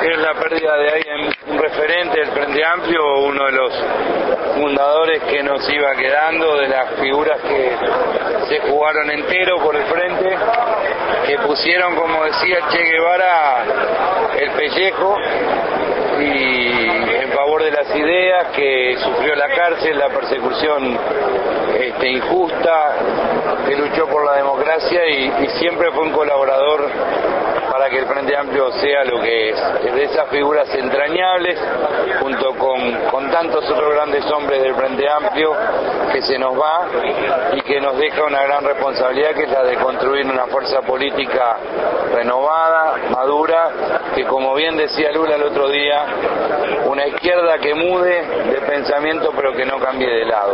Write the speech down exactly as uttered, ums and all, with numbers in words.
es la pérdida de alguien, un referente del Frente Amplio, uno de los fundadores que nos iba quedando, de las figuras que se jugaron entero por el Frente, que pusieron, como decía Che Guevara, el pellejo y en favor de las ideas, que sufrió la cárcel, la persecución este, injusta, que luchó por la democracia y, y siempre fue un colaborador para que el Frente Amplio sea lo que es. Es de esas figuras entrañables, junto con, con tantos otros grandes hombres del Frente Amplio, que se nos va y que nos deja una gran responsabilidad, que es la de construir una fuerza política renovada, madura, que, como bien decía Lula el otro día, una izquierda que mude de pensamiento pero que no cambie de lado.